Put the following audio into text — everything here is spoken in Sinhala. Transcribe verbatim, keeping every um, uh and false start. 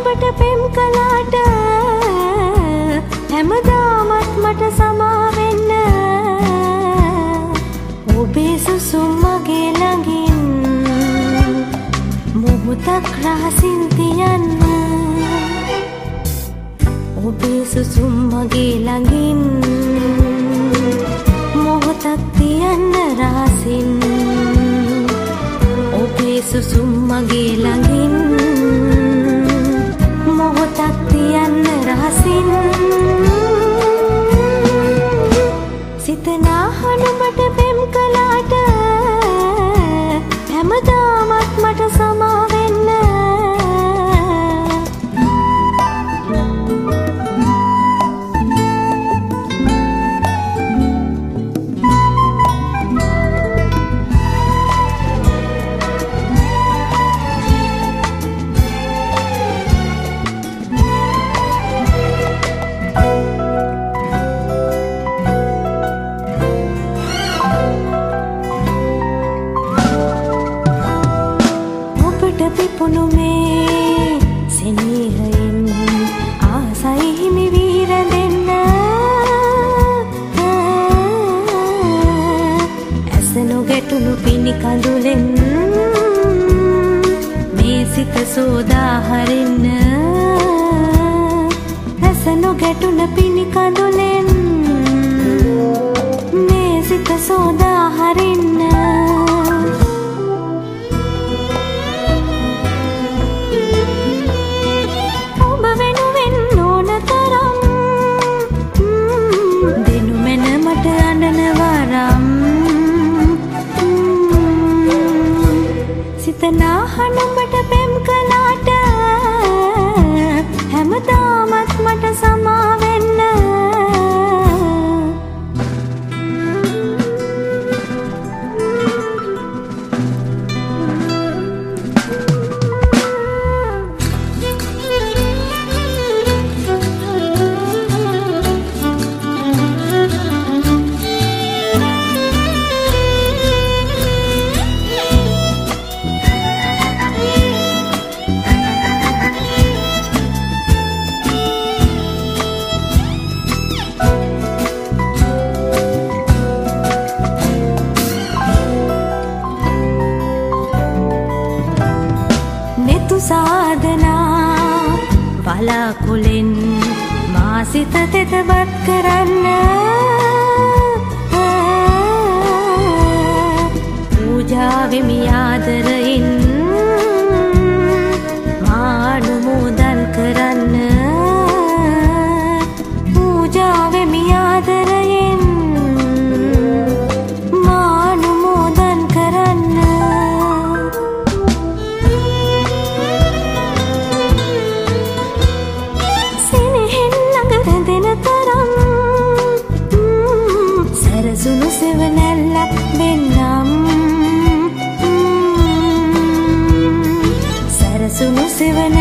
ඔබට පෙම් කළාට හැමදාමත් මට සමා වෙන්න. ඔබේ සුසුම් මගේ ළඟින් මොහොතක් රහසින් තියන්න. ඔබේ සුසුම් මගේ ළඟින් මොහොතක් තියන්න රහසින්. ඔබේ සුසුම් මගේ ළඟින් මොහොතක් තියන්න රහසින්. සිත නාහන මට පෙම් කළාට හැමදාමත් මට සමා වෙන්න. පිපුණු මේ සෙනෙහයෙන් ආසයි හිමි වීර දෙන්න. ඇස නොගැටුණු පිණි කඳුලෙන් මේ සිත සෝදා හරින්න. ඇස නොගැටුණ පිණි කඳුලෙන් මේ සිත සෝදා හරින්න. සිත නාහන මට පෙම් කළාට හැමදාමත් මට සමා වෙන්න. සාධනා වලාකුලෙන් මා සිත තෙතවත් කරන්න. පූජාවෙමි ආදරයෙන් මා අනුමෝදන් කරන්න. පූජාවෙමි ආදරයෙන් මා අනුමෝදන් කරන්න. සුණු සෙවණැල්ලක් වෙන්නම්. සරසුණු සෙවණ